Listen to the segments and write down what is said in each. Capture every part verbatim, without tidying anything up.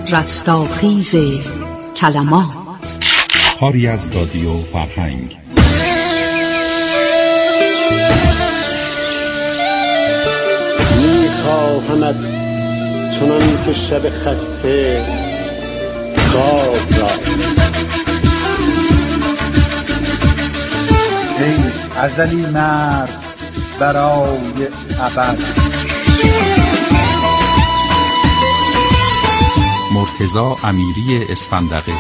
رستاخیز کلمات. کاری از رادیو فرهنگ. میخواهمت چنان که شب خسته خواب را، ای ازلی مرد برای ابد. مرتضی امیری اسفندقی.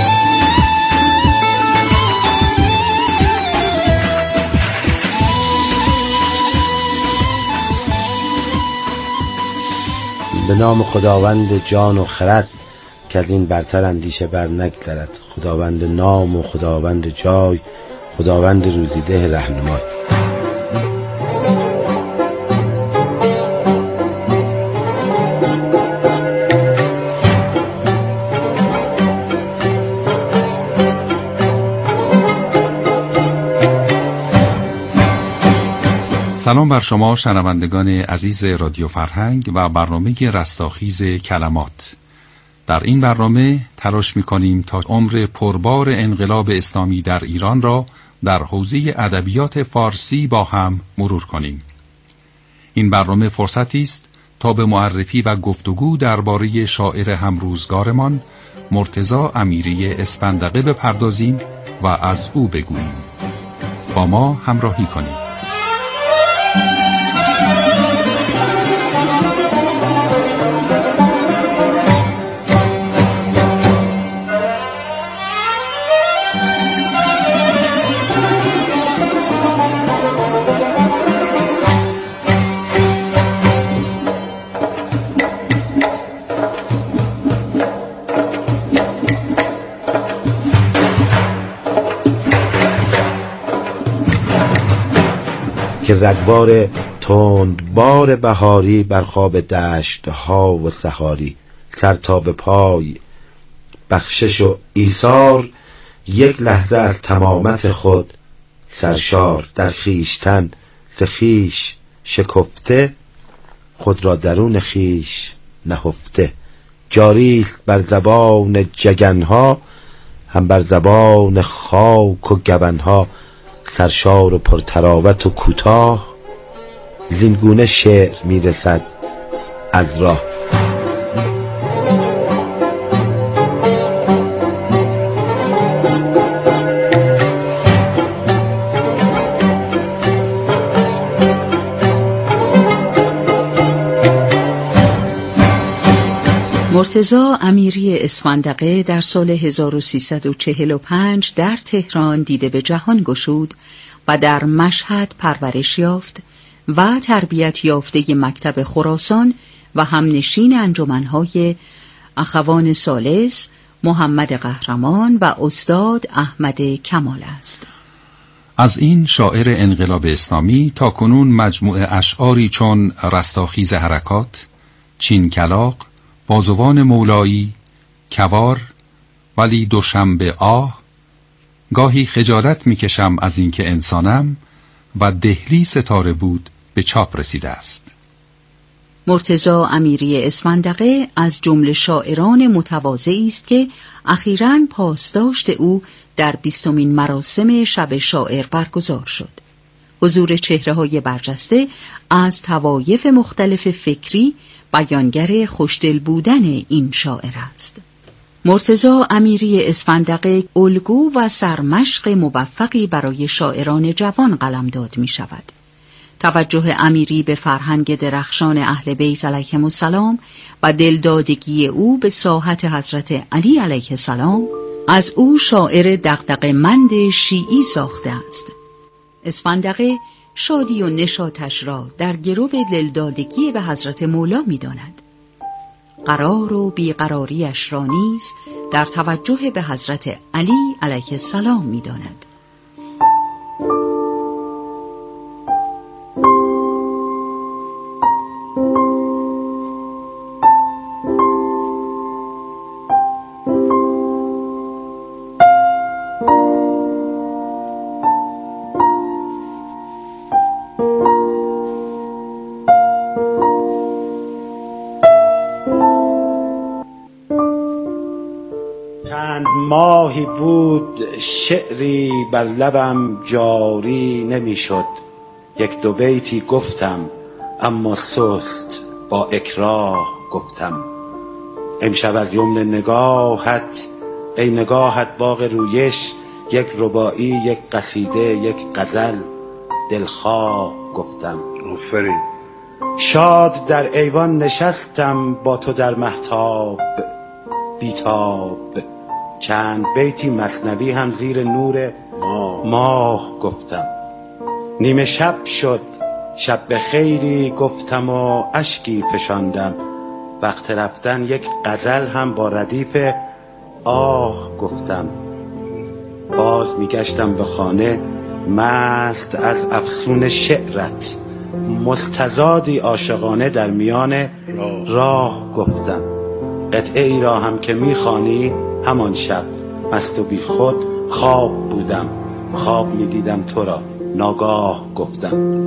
به نام خداوند جان و خرد، که از این برتر اندیشه بر نگذرد. خداوند نام و خداوند جای، خداوند روزیده رهنمای. سلام بر شما شنوندگان عزیز رادیو فرهنگ و برنامه رستاخیز کلمات. در این برنامه تلاش می‌کنیم تا عمر پربار انقلاب اسلامی در ایران را در حوزه ادبیات فارسی با هم مرور کنیم. این برنامه فرصتی است تا به معرفی و گفتگو درباره شاعر همروزگارمان مرتضی امیری اسفندقی بپردازیم و از او بگوییم. با ما همراهی کنید. که رگبار تندبار بهاری بر خواب دشت ها و صحاری، سر تا به پای بخشش و ایثار، یک لحظه از تمامت خود سرشار. در خویشتن ز خویش شکفته، خود را درون خویش نهفته. جاری است بر زبان جگنها، هم بر زبان خاک و گبنها. سرشار و پرتراوت و کوتاه، زینگونه شعر میرسد از راه. مرتضی امیری اسفندقی در سال هزار و سیصد و چهل و پنج در تهران دیده به جهان گشود و در مشهد پرورش یافت و تربیت یافته مکتب خراسان و همنشین انجمنهای اخوان ثالث، محمد قهرمان و استاد احمد کمال است. از این شاعر انقلاب اسلامی تا کنون مجموعه اشعاری چون رستاخیز حرکات، چین کلاغ، بازوان مولایی، کوار، ولی دوشنبه آه، گاهی خجالت میکشم از اینکه انسانم و دهلی ستاره بود به چاپ رسیده است. مرتضی امیری اسفندقی از جمله شاعران متواضعی است که اخیراً پاسداشت او در بیستمین مراسم شب شاعر برگزار شد. حضور چهره‌های برجسته از طوایف مختلف فکری بیانگر خوشدل بودن این شاعر است. مرتضی امیری اسفندقی الگو و سرمشق موفقی برای شاعران جوان قلمداد می شود. توجه امیری به فرهنگ درخشان اهل بیت علیهم السلام و دلدادگی او به ساحت حضرت علی علیه السلام از او شاعر دغدغه‌مند شیعی ساخته است. اسفندقی شادی و نشاطش را در گرو دلدادگی به حضرت مولا می داند. قرار و بیقراریش را نیز در توجه به حضرت علی علیه السلام می داند. چند ماهی بود شعری بر لبم جاری نمیشد. یک دو بیتی گفتم اما سست با اکراه گفتم. امشب از یمن نگاهت ای نگاهت باغ رویش، یک رباعی، یک قصیده، یک غزل دلخواه گفتم. آفرین. شاد در ایوان نشستم با تو در مهتاب بیتاب، چند بیتی مثنوی هم زیر نور ماه, ماه گفتم. نیمه شب شد شب به خیری گفتم و اشکی فشاندم. وقت رفتن یک غزل هم با ردیف آه گفتم. باز میگشتم به خانه مست از افسون شعرت، مستزادی عاشقانه در میان راه, راه گفتم. قطعه ای را هم که میخوانی همان شب مست و بی خود خواب بودم، خواب میدیدم تو را ناگاه گفتم.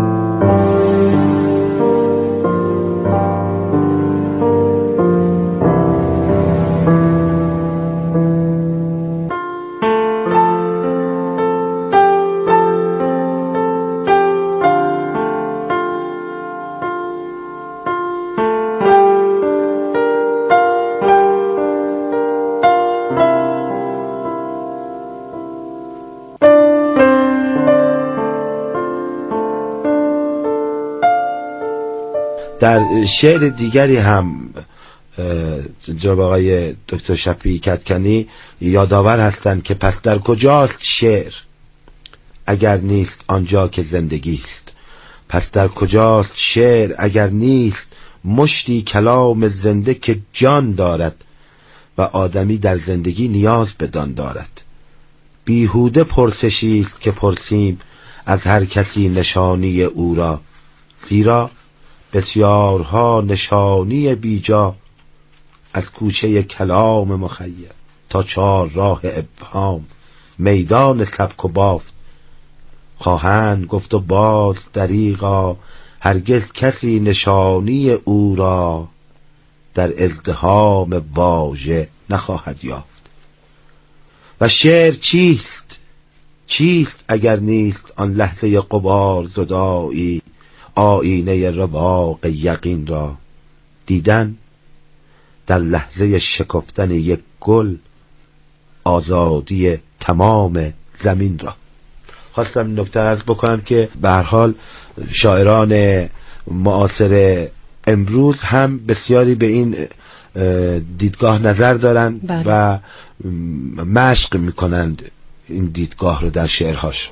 در شعر دیگری هم جناب آقای دکتر شفیعی کدکنی یادآور هستند که پس در کجاست شعر اگر نیست آنجا که زندگی است. پس در کجاست شعر اگر نیست مشتی کلام زنده که جان دارد و آدمی در زندگی نیاز بدان دارد. بیهوده پرسشی است که پرسیم از هر کسی نشانی او را، زیرا بسیارها نشانی بیجا از کوچه کلام مخیر تا چهار راه ابهام میدان سبک و بافت خواهند گفت و باز دریغا هرگز کسی نشانی او را در ازدحام واژه نخواهد یافت. و شعر چیست؟ چیست اگر نیست آن لحظه غبار زدایی آینه رواق یقین را دیدن، در لحظه شکفتن یک گل آزادی تمام زمین را. خواستم این نکته عرض بکنم که به هر حال شاعران معاصر امروز هم بسیاری به این دیدگاه نظر دارند بله. و مشق میکنند این دیدگاه رو در شعرهاش.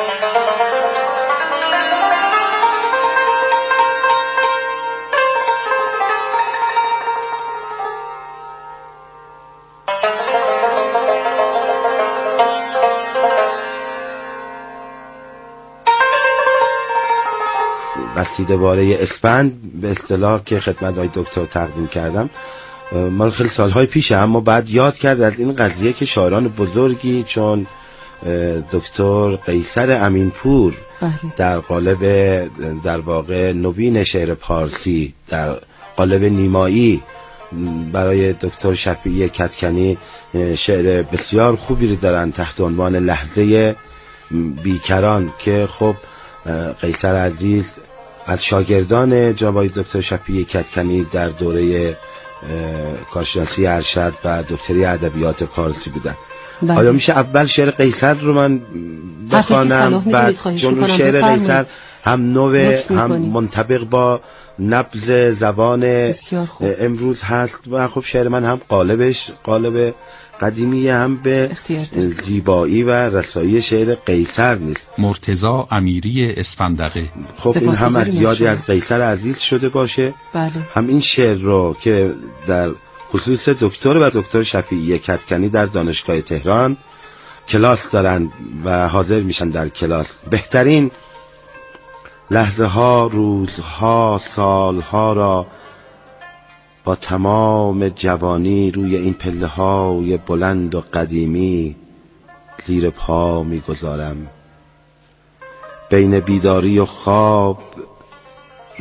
بسیده باره اسفند به اصطلاح که خدمت آقای دکتر تقدیم کردم مال خیلی سالهای پیشه، اما بعد یاد کرد از این قضیه که شاعران بزرگی چون دکتر قیصر امینپور در قالب در واقع نوین شعر پارسی در قالب نیمایی برای دکتر شفیعی کدکنی شعر بسیار خوبی رو دارن تحت عنوان لحظه بیکران که خب قیصر عزیز از شاگردان جناب دکتر شفیعی کدکنی در دوره کارشناسی ارشد و دکتری ادبیات پارسی بودن. بله. آیا میشه اول شعر قیصر رو من بخوانم؟ بعد چون شعر قیصر هم نوع هم منطبق با نبض زبان امروز هست و خب شعر من هم قالبش قالب قدیمی هم به زیبایی و رسایی شعر قیصر نیست. مرتضی امیری اسفندقه. خب این هم از یادی از قیصر عزیز شده باشه. بله. هم این شعر رو که در خصوص دکتر و دکتر شفیعی کدکنی در دانشگاه تهران کلاس دارن و حاضر میشن در کلاس. بهترین لحظه ها، روزها، سالها را با تمام جوانی روی این پله های بلند و قدیمی زیر پا میگذارم. بین بیداری و خواب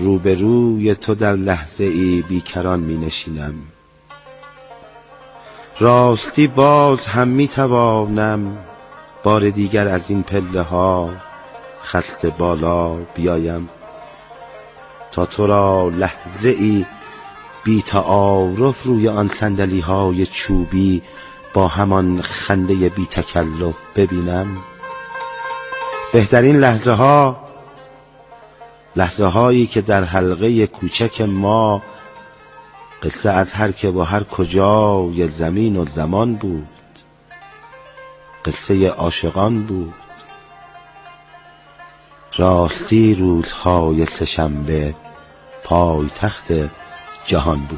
روبروی تو در لحظه ای بیکران می نشینم. راستی باز هم می توانم بار دیگر از این پله ها خسته بالا بیایم، تا تو را لحظه ای بی تعارف روی آن صندلی های چوبی با همان خنده بی تکلف ببینم. بهترین لحظه ها، لحظه هایی که در حلقه کوچک ما قصه از هر که با هر کجای زمین و زمان بود، قصه عاشقان بود. راستی روزهای سه‌شنبه پایتخت جهان بود.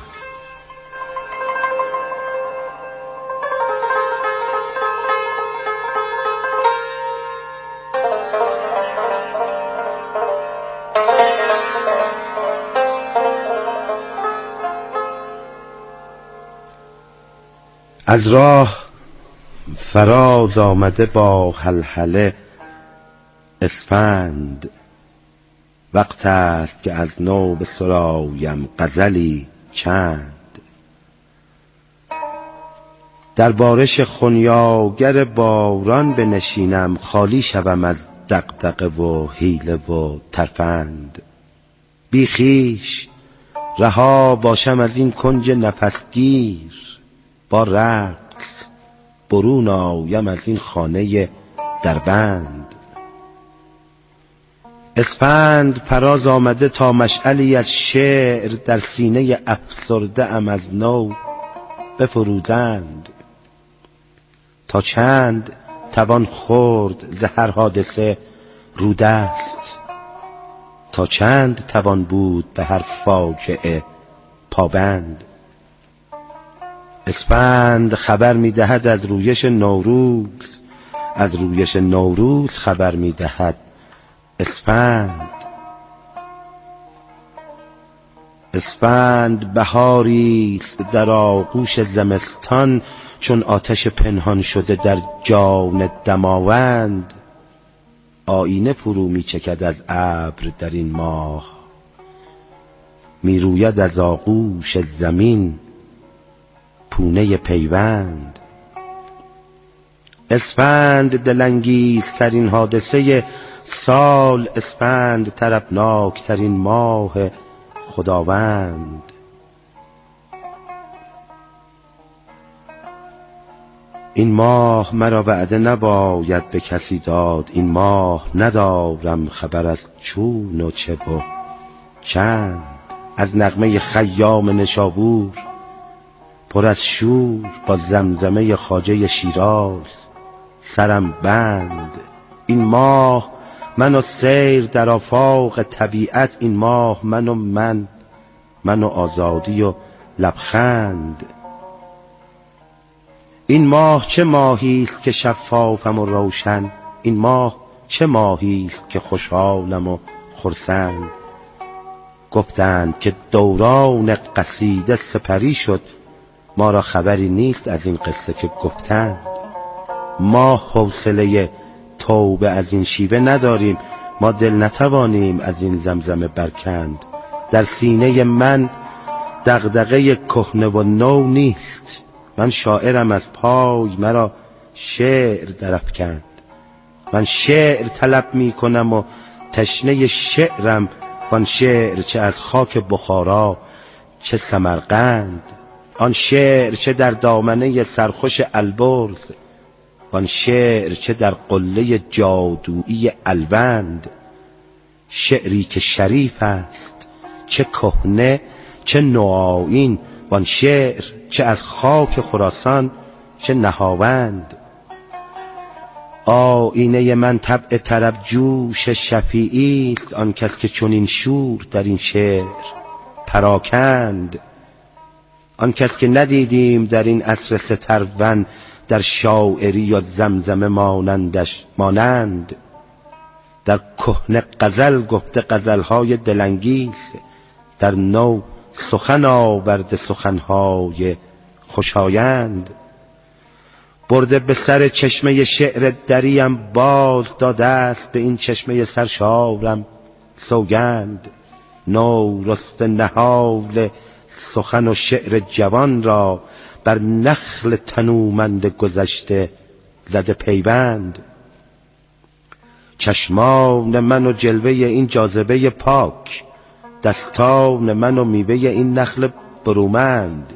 از راه فراز آمده با هلهله اسفند، وقت است که از نو بسرایم غزلی چند. در بارش خنیاگر باران بنشینم، خالی شوم از دغدغه و حیله و ترفند. بی خویش رها باشم از این کنج نفسگیر، با رقص برون آیم از این خانه دربند. اسفند فراز آمده تا مشعلی از شعر در سینه افسرده ام از نو بفروزند. تا چند توان خورد ز هر حادثه رودست، تا چند توان بود به هر فاجعه پابند. اسفند خبر می‌دهد از رویش نوروز، از رویش نوروز خبر می‌دهد اسفند. اسفند بهاری است در آغوش زمستان، چون آتش پنهان شده در جان دماوند. آینه فرو می‌چکد از ابر در این ماه، می‌روید از آغوش زمین پونه پیوند. اسفند دلانگیزترین حادثه سال، اسفند طربناکترین ماه خداوند. این ماه مرا وعده نباید به کسی داد، این ماه ندارم خبر از چون و چه و چند. از نغمه خیام نشابور پر از شور، با زمزمه خواجه شیراز سرم بند. این ماه من و سیر در آفاق طبیعت، این ماه من و من، من و آزادی و لبخند. این ماه چه ماهی است که شفافم و روشن، این ماه چه ماهی است که خوشحالم و خرسند. گفتند که دوران قصیده سپری شد، ما را خبری نیست از این قصه که گفتند. ما حوصله توبه از این شیوه نداریم، ما دل نتوانیم از این زمزمه برکند. در سینه من دغدغه کهنه و نو نیست، من شاعرم از پای مرا شعر درافکند. من شعر طلب می کنم و تشنه شعرم، وان شعر چه از خاک بخارا چه سمرقند. آن شعر چه در دامنه سرخوش البرز، وان شعر چه در قله جادویی الوند. شعری که شریف است چه کهنه چه نوآیین، وان شعر چه از خاک خراسان چه نهاوند. آینه من طبع طرب جوش شفیعی است، آن کس که چنین شور در این شعر پراکند. آن کس که ندیدیم در این عصر سترون، در شاعری و زمزمه مانندش مانند. در کهنه غزل گفته غزلهای دلانگیز، در نو سخن آورده سخنهای خوشایند. برده به سر چشمه شعر دریم باز، داده است به این چشمه سرشارم سوگند. نو رست نهال سخن و شعر جوان را، بر نخل تنومند گذشته زده پیوند. چشمان من و جلوه این جاذبه پاک، دستان من و میوه این نخل برومند.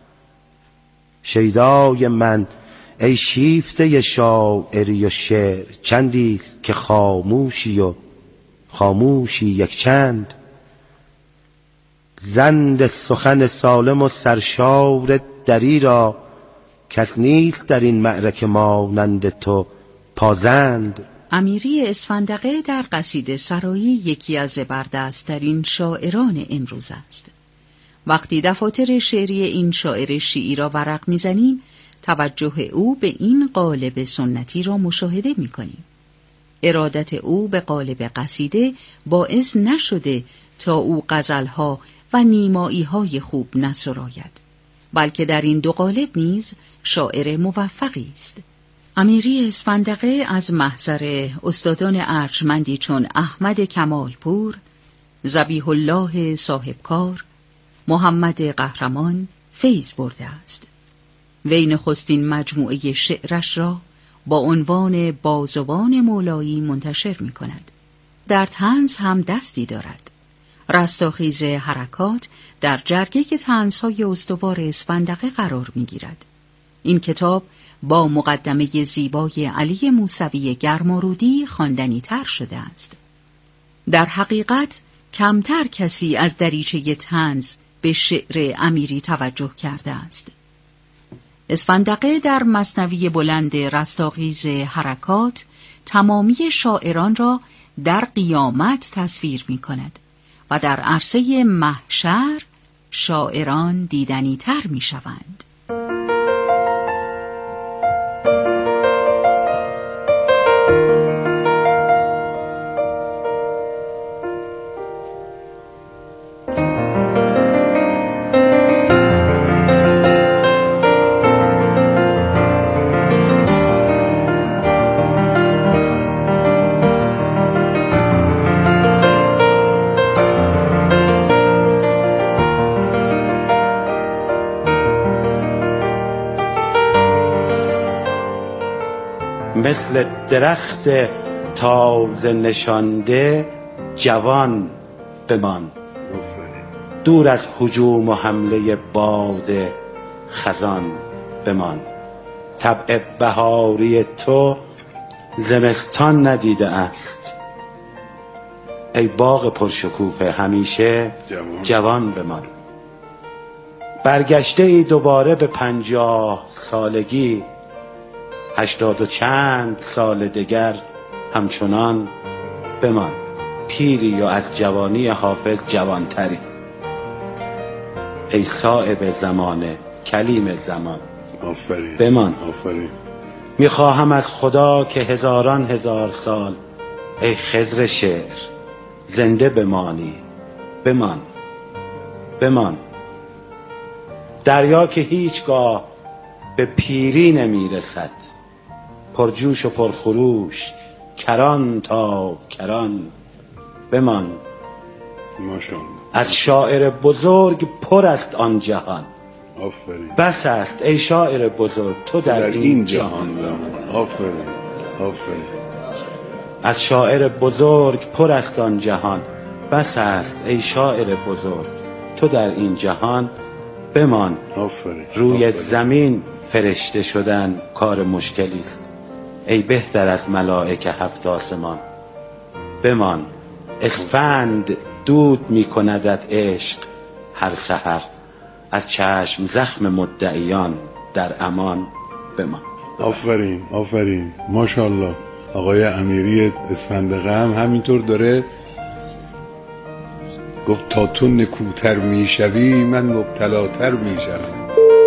شیدای من ای شیفته شاعری و شعر، چندیست که خاموشی و خاموشی یک چند. زند سخن سالم و سرشار دری را، کس نیست در این معرکه مانند تو پازند. امیری اسفندقه در قصیده سرایی یکی از زبردست‌ترین شاعران امروز است. وقتی دفاتر شعری این شاعر شیعی را ورق می‌زنیم، توجه او به این قالب سنتی را مشاهده می‌کنیم. ارادت او به قالب قصیده باعث نشده تا او غزل‌ها و نیمایی‌های خوب نسراید، بلکه در این دو قالب نیز شاعر موفقی است. امیری اسفندقه از محضر استادان ارجمندی چون احمد کمالپور، ذبیح الله صاحبکار، محمد قهرمان فیض برده است. وی نخستین مجموعه شعرش را با عنوان بازوان مولایی منتشر می کند. در طنز هم دستی دارد. رستاخیز حرکات در جرگه طنزهای استوار اسفندقه قرار می گیرد. این کتاب با مقدمه زیبای علی موسوی گرمارودی خواندنی تر شده است. در حقیقت کمتر کسی از دریچه طنز به شعر امیری توجه کرده است. اسفندقه در مثنوی بلند رستاخیز حرکات تمامی شاعران را در قیامت تصویر می کند و در عرصه محشر شاعران دیدنی تر می شوند. مثل درخت تازه نشانده جوان بمان، دور از هجوم و حمله باد خزان بمان. طبع بهاری تو زمستان ندیده است، ای باغ پرشکوفه همیشه جوان, جوان بمان. برگشته ای دوباره به پنجاه سالگی، هشتاد و چند سال دگر همچنان بمان. پیری و از جوانی حافظ جوانتری، ای صاحب زمانه کلیم زمان آفرین بمان. آفرین. میخواهم از خدا که هزاران هزار سال ای خضر شعر زنده بمانی بمان بمان. دریا که هیچگاه به پیری نمیرسد، پرجوش و پرخروش کران تا کران بمان. ماشاءالله. از شاعر بزرگ پر است آن جهان، آفرین. بس است ای شاعر بزرگ تو در, در این, این جهان, جهان بمان. آفرین آفرین. از شاعر بزرگ پر است آن جهان، بس است ای شاعر بزرگ تو در این جهان بمان. آفرین. روی آفرین. زمین فرشته شدن کار مشکلی است، ای بهتر از ملائکه هفت آسمان بمان. اسفند دود می کندت عشق هر سحر، از چشم زخم مدعیان در امان بمان. آفرین آفرین. ماشاءالله. آقای امیری اسفندقه هم همینطور داره گفت تا تو نکوتر میشوی من مبتلاتر میشم.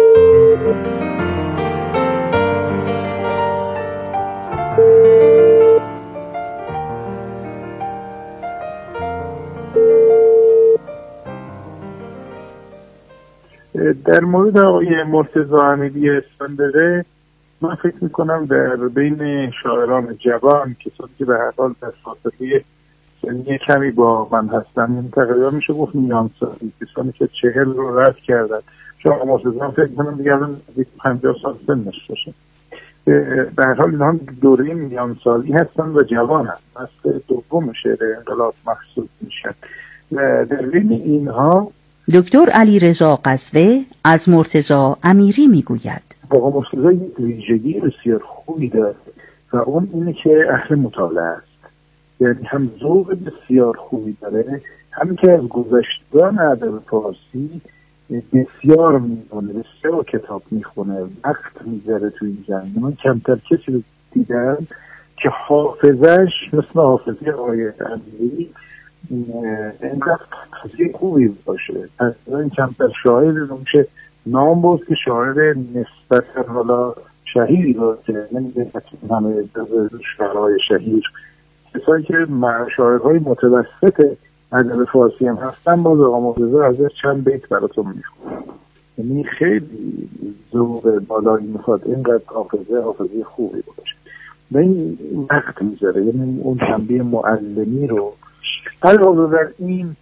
در مورد آقای مرتضی امیری اسفندقه من فکر میکنم در بین شاعران جوان کسانی که به هر حال در فاصله سنی کمی با من هستن، این تقریبا میشه گفت میان سالی، کسانی که چهل رو رد کردن، چون مرتضی هم فکر کنم دیگه الان پنجاه سال سنش باشه. به هر حال اینها دوره میان سالی هستن و جوان هستن، نسل دوم شعر انقلاب محسوب میشن. در بین اینها دکتر علیرضا قزوه از مرتضی امیری میگوید آقا مرتضی یک ویژگی بسیار خوبی داره و اون اینه که اهل مطالعه است. یعنی هم ذوق بسیار خوبی داره، هم که از گذشتگان ادب فارسی بسیار میخونه، بسیار کتاب میخونه، وقت میذاره تو این زمینه. من کمتر کسی رو دیدم که حافظش مثل حافظه آقای امیری اینقدر حافظه خوبی باشه. اصلا این کمتر شاعر رو میشه نام برد که شاعر نسبتا حالا شهیری باشه، نمیده همه شعرهای شهیر، کسایی که شاعرهای متوسط ادب فارسی هم هستن. باز آقا مرتضی ازش چند بیت براتون میخونم. یعنی خیلی ذوق بالایی میخواد، اینقدر حافظه حافظه خوبی باشه و این وقت میذاره، یعنی اون تنبیه معلمی رو علاوه بر این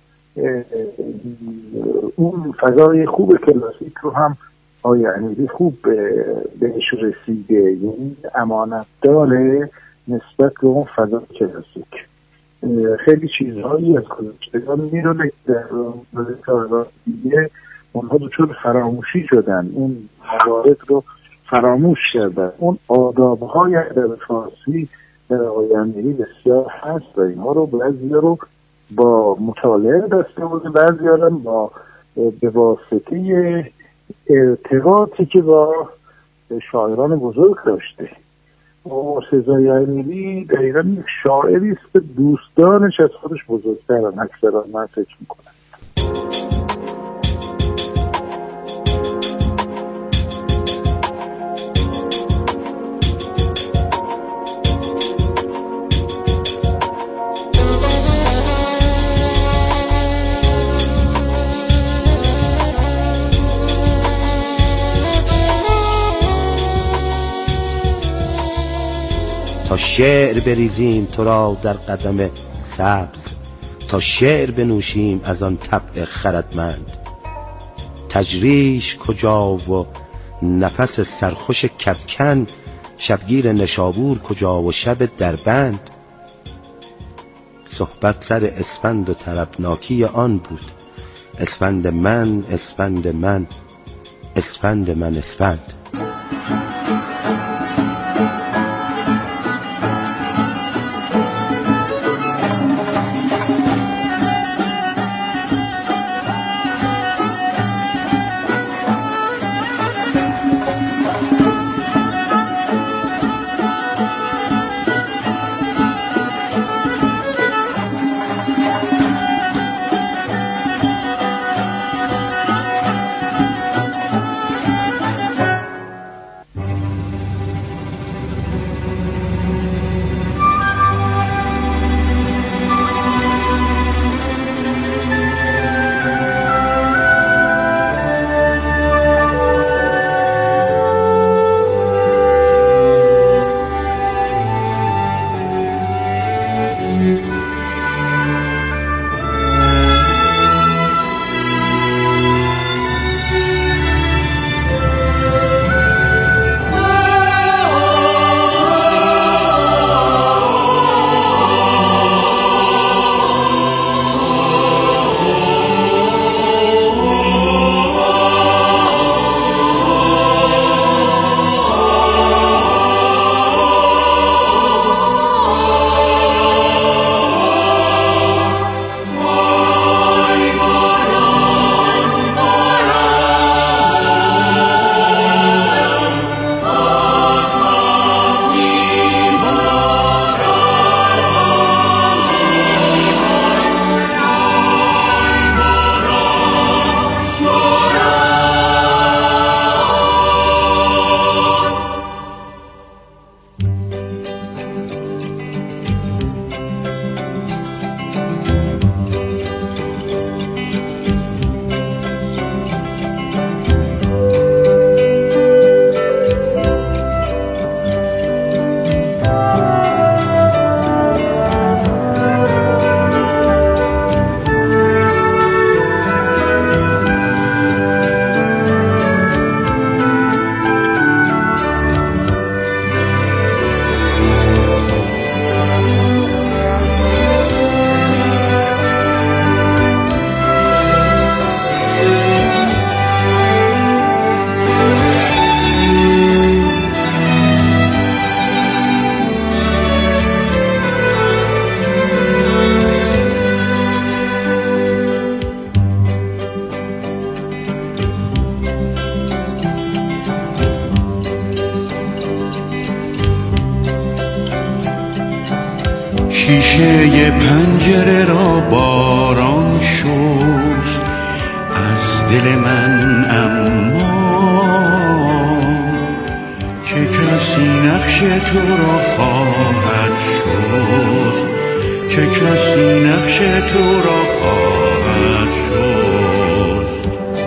اون فضای خوب کلاسیک رو هم آقای امیری خوب بهش رسیده، یعنی امانت داره نسبت به اون فضای کلاسیک. خیلی چیزهایی از گذشتگان میرونه در روزگار دیگه اونها دچار فراموشی شدن، اون موارد رو فراموش کردن. اون آدابهای ادب فارسی در آقای امیری بسیار هست و اینها رو بعضیا رو با مطالعه دست آورده، بعضیا رو با به واسطه ارتباطی که با شاعران بزرگ داشته. مرتضی امیری دقیقا یک شاعری است که دوستانش از خودش بزرگترن، اکثرا من فکر میکنم. تا شعر بریزیم تو را در قدم سبز، تا شعر بنوشیم از آن طبع خردمند. تجریش کجا و نفس سرخوش کدکن، شبگیر نشابور کجا و شب دربند. صحبت سر اسفند و طربناکی آن بود، اسفند من اسفند من اسفند من اسفند. شیشه پنجره را باران شست از دل من، اما چه کسی نقش تو را خواهد شست، چه کسی نقش تو را خواهد شست.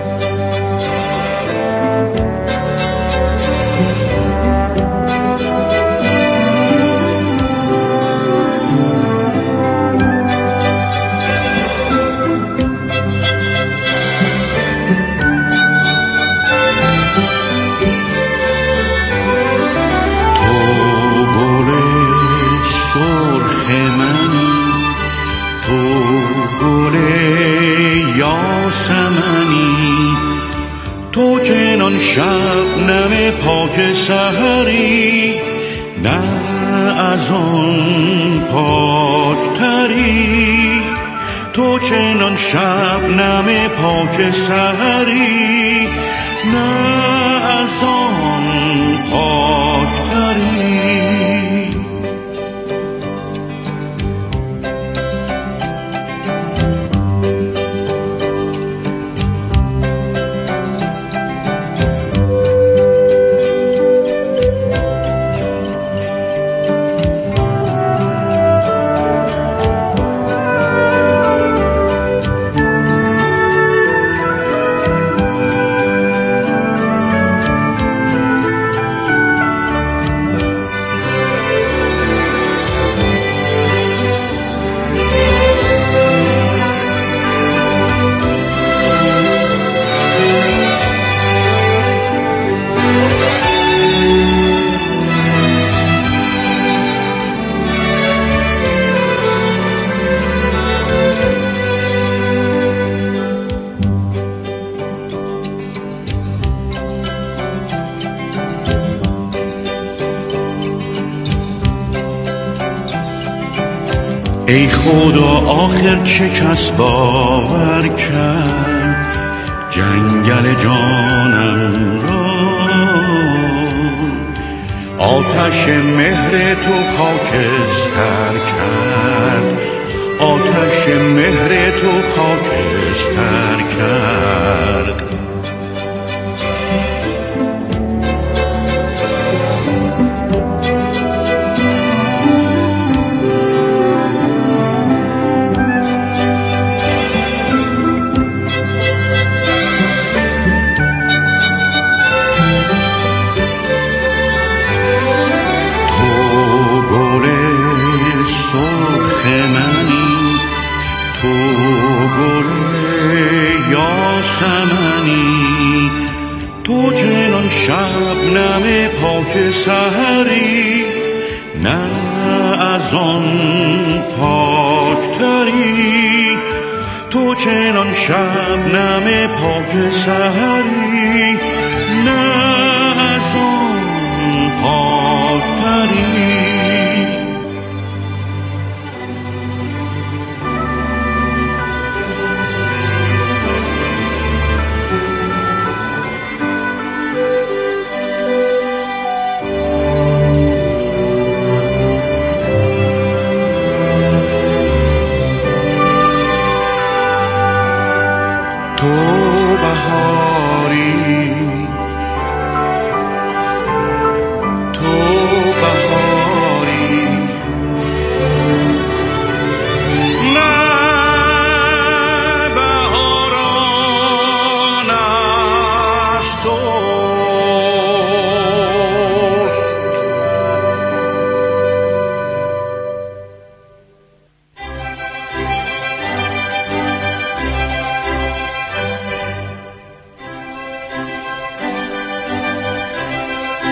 تو چنان شبنم پاک سحری، نه از آن پاکتری. تو چنان شبنم پاک سحری، نه از آن پاکتری. ای خدا آخر چه کس باور کرد جنگل جانم را؟ آتش مهر تو خاکستر کرد، آتش مهر تو خاکستر کرد. تو چنان شبنم پاک سحری، نه از آن پاکتری. تو چنان شبنم پاک سحری، نه